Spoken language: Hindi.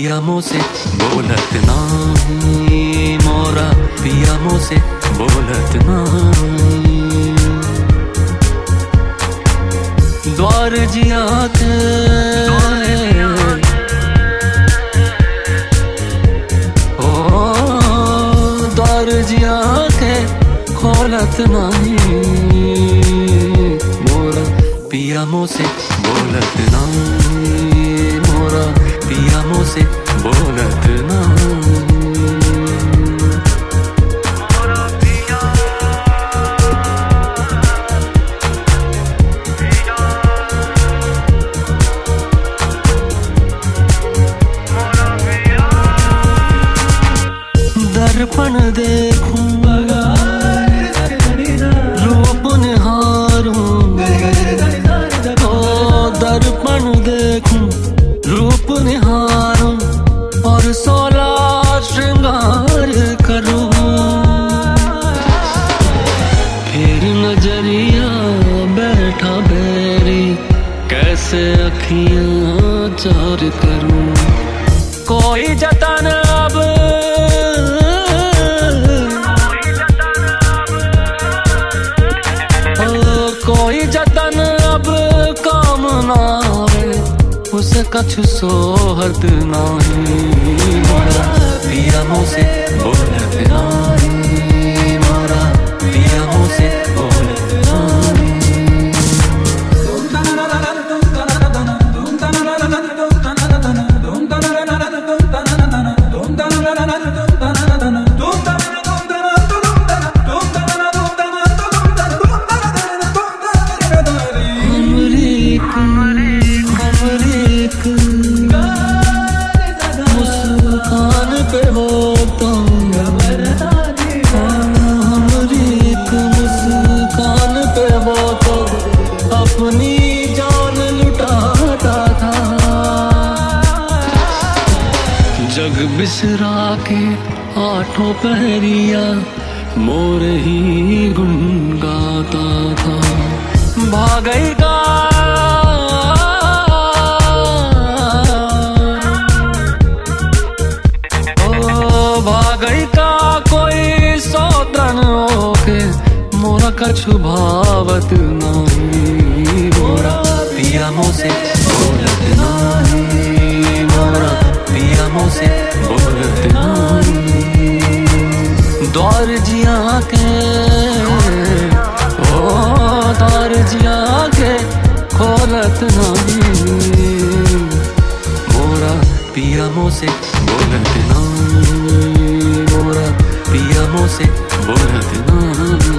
पिया मोसे बोलत नाही, मोरा पिया मोसे बोलत नाही। द्वार जिया के द्वार जिया के खोलत नहीं, मोरा पिया मोसे बोलत नहीं, मोरा पिया मोसे बोलत नहीं। दर्पण देखूं रूप निहारूं, ओ दर्पण देखूं रूप निहारूं और 16 श्रृंगार करूं। फिर नजरिया बैठा बैरी, कैसे अखियां चार करूं। कोई जतन अब कोई जतन अब काम ना आवे, उसे कछु सोहत नाही, मोरा पिया मोसे बोलत नाही, मोरा पिया मोसे बोलत नाही। मुस्कान पे हो तो हमारी एक मुस्कान पे हो तो अपनी जान लुटाता था। जग बिसरा के आठों पहरिया मोर ही गुन गाता था। भागेगा भागई का कोई सौतन होके, मोरा कछु भावत नहीं, मोरा पिया मोसे बोलत नहीं, मोरा पिया मोसे बोलत नहीं। द्वार जिया के द्वार जिया के खोलत नहीं, मोरा पिया मोसे बोलत नहीं, मोरा पिया मोसे बोलत नहीं।